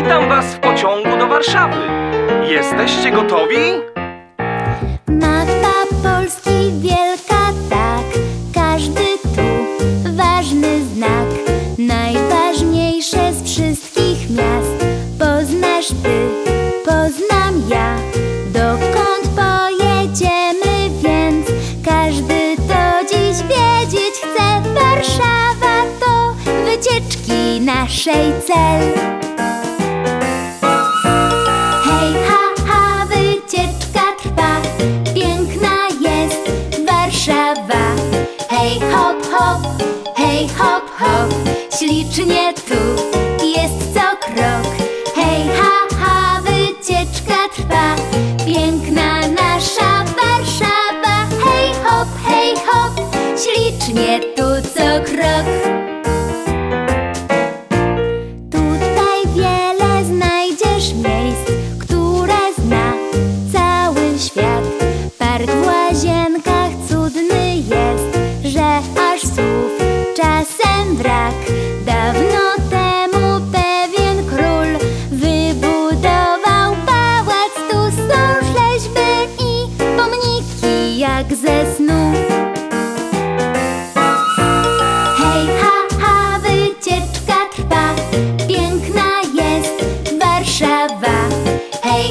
Witam was w pociągu do Warszawy. Jesteście gotowi? Mapa Polski wielka, tak, każdy tu ważny znak. Najważniejsze z wszystkich miast poznasz ty, poznam ja. Dokąd pojedziemy więc? Każdy to dziś wiedzieć chce. Warszawa to wycieczki naszej cel. Hej, ha, ha, wycieczka trwa, piękna jest Warszawa. Hej, hop, hop, hej, hop, hop, ślicznie tu jest co krok. Hej, ha, ha, wycieczka trwa, piękna nasza Warszawa. Hej, hop, ślicznie tu co krok. Tutaj wiele znajdziesz miejsc, które zna cały świat. Park w Łazienkach cudny jest, że aż słów czasem brak. Dawno temu pewien król wybudował pałac. Tu są rzeźby i pomniki jak ze snu. Hej, ha, ha, wycieczka trwa, piękna jest Warszawa. Hej,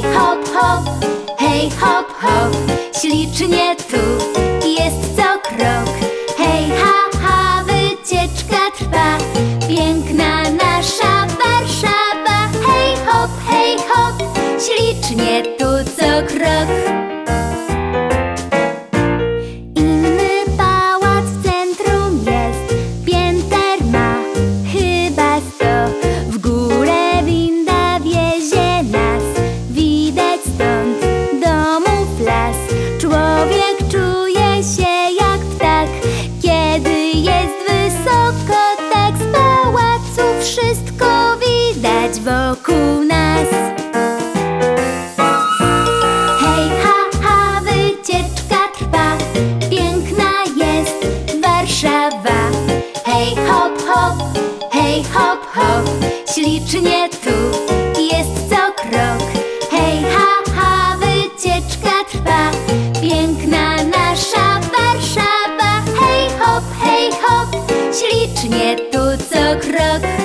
hop, hop, ślicznie tu jest co krok. Hej, ha, ha, wycieczka trwa, piękna nasza Warszawa. Hej, hop, ślicznie tu co krok. Inny pałac w centrum jest, pięter ma chyba 100. W górę winda wiezie nas, widać stąd domów las. Człowiek czuje się jak ptak, kiedy jest wysoko. Tak z pałacu wszystko widać wokół nas. Hej, ha, ha, wycieczka trwa, piękna jest Warszawa. Hej, hop, hop, ślicznie tu jest co krok. Hej, ha, ha, wycieczka trwa, piękna nasza Warszawa. Hej, hop, ślicznie tu co krok.